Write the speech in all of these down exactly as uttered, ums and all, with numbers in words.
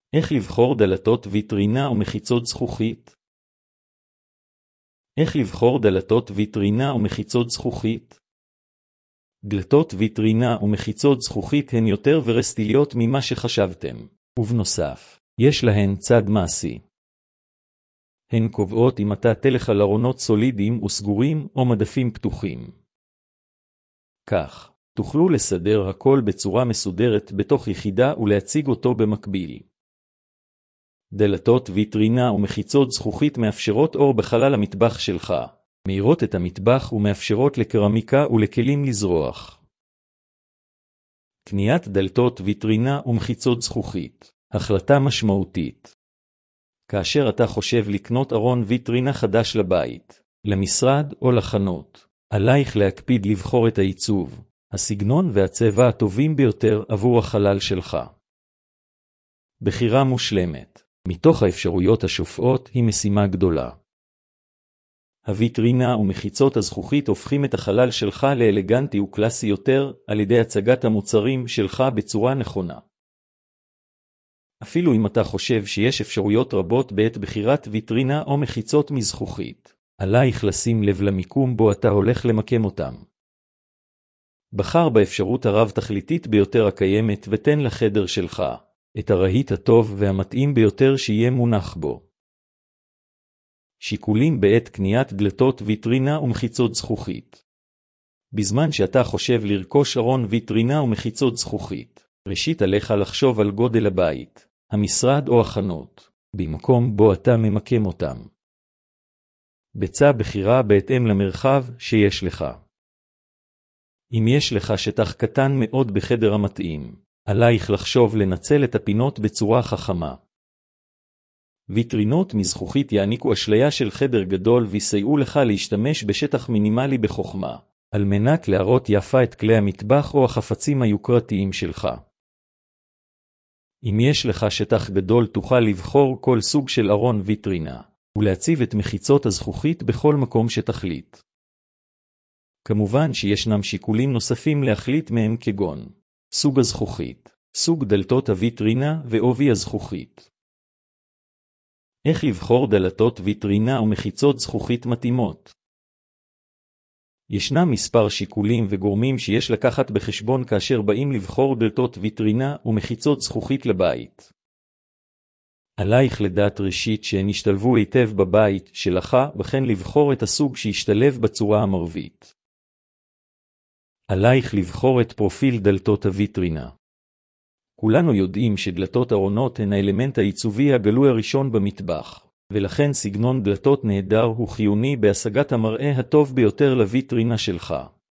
איך לבחור דלתות ויטרינה ומחיצות זכוכית? איך לבחור דלתות ויטרינה ומחיצות זכוכית? דלתות ויטרינה ומחיצות זכוכית הן יותר ורסטיליות ממה שחשבתם, ובנוסף, יש להן צד מעשי. הן קובעות אם אתה תלך על ארונות סולידיים וסגורים או מדפים פתוחים. כך, תוכלו לסדר הכל בצורה מסודרת בתוך יחידה ולהציג אותו במקביל. דלתות ויטרינה ומחיצות זכוכית מאפשרות אור בחלל המטבח שלך, מאירות את המטבח ומאפשרות לקרמיקה ולכלים לזרוח. קניית דלתות ויטרינה ומחיצות זכוכית, החלטה משמעותית. כאשר אתה חושב לקנות ארון ויטרינה חדש לבית, למשרד או לחנות, עלייך להקפיד לבחור את העיצוב, הסגנון והצבע הטובים ביותר עבור החלל שלך. בחירה מושלמת, מתוך האפשרויות השופעות, היא משימה גדולה. הוויטרינה ומחיצות הזכוכית הופכים את החלל שלך לאלגנטי וקלאסי יותר על ידי הצגת המוצרים שלך בצורה נכונה. אפילו אם אתה חושב שיש אפשרויות רבות בעת בחירת ויטרינה או מחיצות מזכוכית, עלייך לשים לב למיקום בו אתה הולך למקם אותם. בחר באפשרות הרב-תכליתית ביותר הקיימת ותן לחדר שלך את הרהיט הטוב והמתאים ביותר שיהיה מונח בו. שיקולים בעת קניית דלתות ויטרינה ומחיצות זכוכית. בזמן שאתה חושב לרכוש ארון ויטרינה ומחיצות זכוכית, ראשית עליך לחשוב על גודל הבית, המשרד או החנות, במקום בו אתה ממקם אותם. בצע בחירה בהתאם למרחב שיש לך. אם יש לך שטח קטן מאוד בחדר המתאים, עלייך לחשוב לנצל את הפינות בצורה חכמה. ויטרינות מזכוכית יעניקו אשליה של חדר גדול ויסייעו לך להשתמש בשטח מינימלי בחוכמה, על מנת להראות יפה את כלי המטבח או החפצים היוקרתיים שלך. אם יש לך שטח גדול תוכל לבחור כל סוג של ארון ויטרינה, ולהציב את מחיצות הזכוכית בכל מקום שתחליט. כמובן שישנם שיקולים נוספים להחליט מהם כגון סוג הזכוכית, סוג דלתות הוויטרינה ועובי הזכוכית. איך לבחור דלתות ויטרינה ומחיצות זכוכית מתאימות? ישנם מספר שיקולים וגורמים שיש לקחת בחשבון כאשר באים לבחור דלתות ויטרינה ומחיצות זכוכית לבית. עלייך לדעת ראשית שהן ישתלבו היטב בבית שלך, וכן לבחור את הסוג שישתלב בצורה המרבית. עלייך לבחור את פרופיל דלתות הוויטרינה. כולנו יודעים שדלתות ארונות הן האלמנט העיצובי הגלוי הראשון במטבח, ולכן סגנון דלתות נהדר הוא חיוני בהשגת המראה הטוב ביותר לוויטרינה שלך.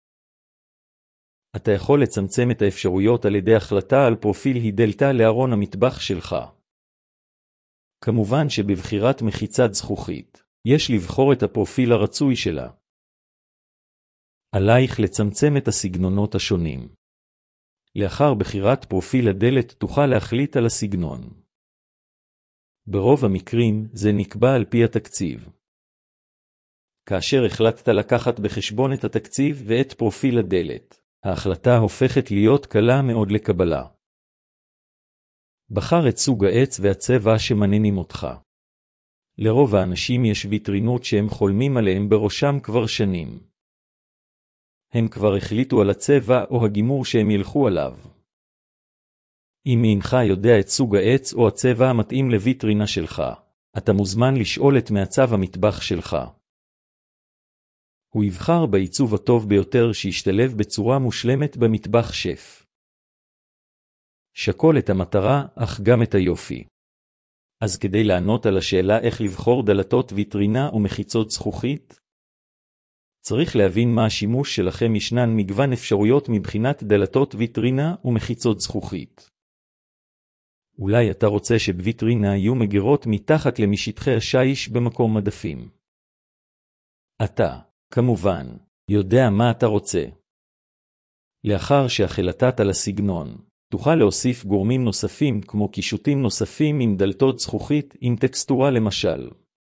אתה יכול לצמצם את האפשרויות על ידי החלטה על פרופיל היא דלתה לארון המטבח שלך. כמובן שבבחירת מחיצת זכוכית, יש לבחור את הפרופיל הרצוי שלה. עלייך לצמצם את הסגנונות השונים. לאחר בחירת פרופיל הדלת תוכל להחליט על הסגנון. ברוב המקרים זה נקבע על פי התקציב. כאשר החלטת לקחת בחשבון את התקציב ואת פרופיל הדלת, ההחלטה הופכת להיות קלה מאוד לקבלה. בחר את סוג העץ והצבע שמעניינים אותך. לרוב האנשים יש ויטרינות שהם חולמים עליהם בראשם כבר שנים. הם כבר החליטו על הצבע או הגימור שהם ילכו עליו. אם אינך יודע את סוג העץ או הצבע המתאים לויטרינה שלך, אתה מוזמן לשאול את מעצב המטבח שלך. הוא יבחר בעיצוב הטוב ביותר שישתלב בצורה מושלמת במטבח שף. שקול את המטרה, אך גם את היופי. אז כדי לענות על השאלה איך לבחור דלתות ויטרינה ומחיצות זכוכית, צריך להבין מה השימוש שלכם. ישנן מגוון אפשרויות מבחינת דלתות ויטרינה ומחיצות זכוכית. אולי אתה רוצה שבוויטרינה יהיו מגירות מתחת למשטחי השיש במקום מדפים. אתה, כמובן, יודע מה אתה רוצה. לאחר שהחלטת על הסגנון, תוכל להוסיף גורמים נוספים כמו קישוטים נוספים עם דלתות זכוכית עם טקסטורה למשל.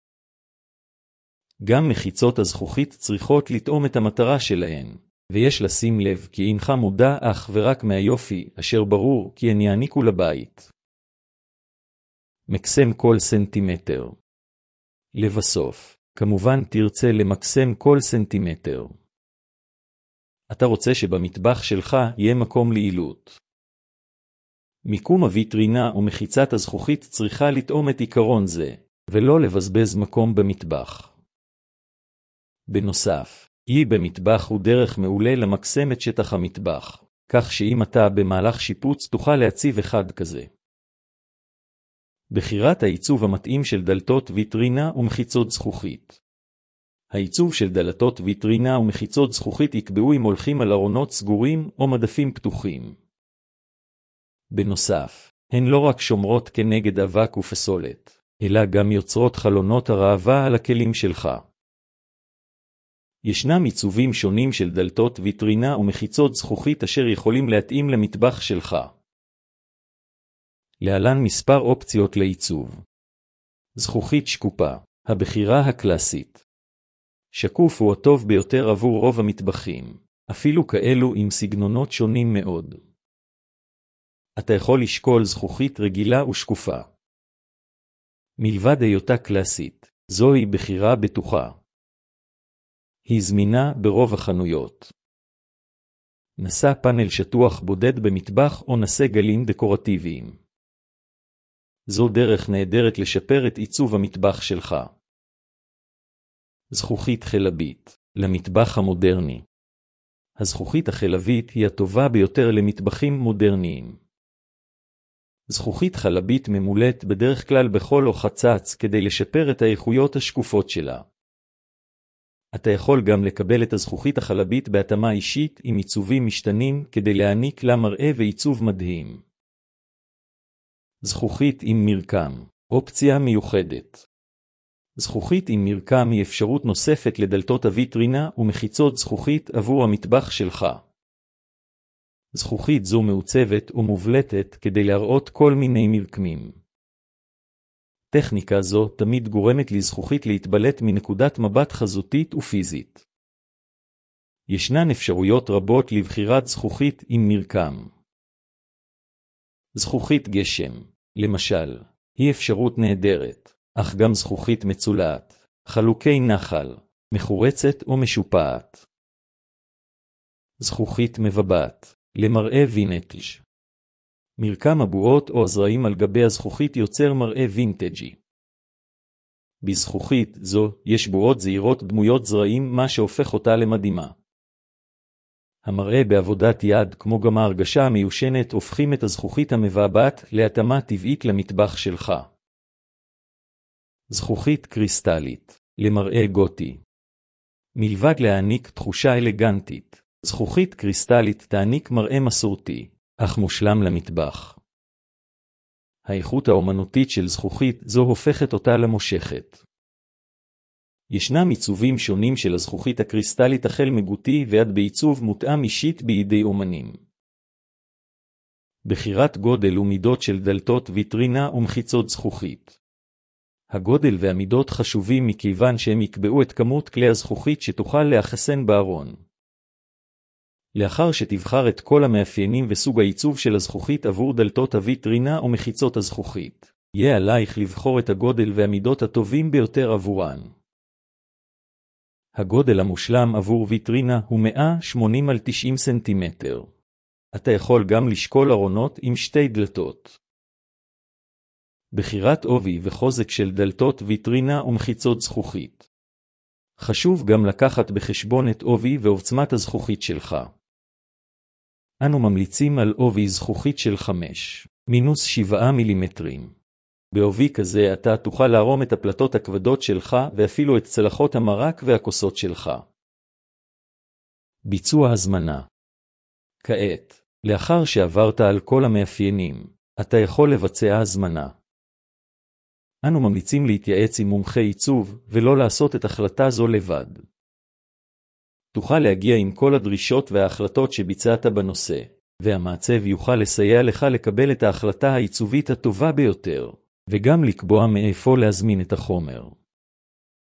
גם מחיצות הזכוכית צריכות לטעום את המטרה שלהן, ויש לשים לב כי אינך מודע אך ורק מהיופי אשר ברור כי הן יעניקו לבית. מקסם כל סנטימטר. לבסוף, כמובן תרצה למקסם כל סנטימטר. אתה רוצה שבמטבח שלך יהיה מקום לעילות. מיקום הוויטרינה ומחיצת הזכוכית צריכה לתאום את עיקרון זה, ולא לבזבז מקום במטבח. בנוסף, אי במטבח הוא דרך מעולה למקסם את שטח המטבח, כך שאם אתה במהלך שיפוץ תוכל להציב אחד כזה. בחירת העיצוב המתאים של דלתות ויטרינה ומחיצות זכוכית. העיצוב של דלתות ויטרינה ומחיצות זכוכית יקבעו אם הולכים על ארונות סגורים או מדפים פתוחים. בנוסף, הן לא רק שומרות כנגד אבק ופסולת, אלא גם יוצרות חלונות הרעבה על הכלים שלך. ישנם עיצובים שונים של דלתות ויטרינה ומחיצות זכוכית אשר יכולים להתאים למטבח שלך. להלן מספר אופציות לעיצוב. זכוכית שקופה, הבחירה הקלאסית. שקוף הוא הטוב ביותר עבור רוב המטבחים, אפילו כאלו עם סגנונות שונים מאוד. אתה יכול לשקול זכוכית רגילה ושקופה. מלבד היותה קלאסית, זוהי בחירה בטוחה. היא זמינה ברוב החנויות. נסע פאנל שטוח בודד במטבח או נסה גלים דקורטיביים. זו דרך נהדרת לשפר את עיצוב המטבח שלך. זכוכית חלבית, למטבח המודרני. הזכוכית החלבית היא הטובה ביותר למטבחים מודרניים. זכוכית חלבית ממולאת בדרך כלל בחול או חצץ כדי לשפר את האיכויות השקופות שלה. אתה יכול גם לקבל את הזכוכית החלבית בהתאמה אישית עם עיצובים משתנים כדי להעניק לה מראה ועיצוב מדהים. זכוכית עם מרקם, אופציה מיוחדת. זכוכית עם מרקם היא אפשרות נוספת לדלתות הוויטרינה ומחיצות זכוכית עבור המטבח שלך. זכוכית זו מעוצבת ומובלטת כדי להראות כל מיני מרקמים. טכניקה זו תמיד גורמת לזכוכית להתבלט מנקודת מבט חזותית ופיזית. ישנן אפשרויות רבות לבחירת זכוכית עם מרקם. זכוכית גשם, למשל, היא אפשרות נהדרת, אך גם זכוכית מצולעת, חלוקי נחל, מחורצת או משופעת. זכוכית מבבת, למראה וינטג'. מרקם הבועות או הזרעים על גבי הזכוכית יוצר מראה וינטג'י. בזכוכית זו יש בועות זעירות דמויות זרעים, מה שהופך אותה למדהימה. המראה בעבודת יד כמו גם ההרגשה המיושנת הופכים את הזכוכית המבעבעת להתאמה טבעית למטבח שלך. זכוכית קריסטלית, למראה גותי. מלבד להעניק תחושה אלגנטית, זכוכית קריסטלית תעניק מראה מסורתי, אך מושלם למטבח. האיכות האומנותית של זכוכית זו הופכת אותה למושכת. ישנם עיצובים שונים של הזכוכית הקריסטלית החל מגותי ועד בעיצוב מותאם אישית בידי אומנים. בחירת גודל ומידות של דלתות ויטרינה ומחיצות זכוכית. הגודל והמידות חשובים מכיוון שהם יקבעו את כמות כלי הזכוכית שתוכל לאחסן בארון. לאחר שתבחר את כל המאפיינים וסוג העיצוב של הזכוכית עבור דלתות הוויטרינה ומחיצות הזכוכית, יהיה עלייך לבחור את הגודל והמידות הטובים ביותר עבורן. הגודל המושלם עבור ויטרינה הוא מאה ושמונים על תשעים סנטימטר. אתה יכול גם לשקול ארונות עם שתי דלתות. בחירת עובי וחוזק של דלתות ויטרינה ומחיצות זכוכית. חשוב גם לקחת בחשבון את עובי ועוצמת הזכוכית שלך. אנו ממליצים על עובי זכוכית של חמש מינוס שבעה מילימטרים. בעובי כזה אתה תוכל להרום את הפלטות הכבדות שלך ואפילו את צלחות המרק והכוסות שלך. ביצוע הזמנה. כעת, לאחר שעברת על כל המאפיינים, אתה יכול לבצע הזמנה. אנו ממליצים להתייעץ עם מומחה עיצוב ולא לעשות את החלטה זו לבד. תוכל להגיע עם כל הדרישות וההחלטות שביצעת בנושא, והמעצב יוכל לסייע לך לקבל את ההחלטה העיצובית הטובה ביותר, וגם לקבוע מאיפה להזמין את החומר.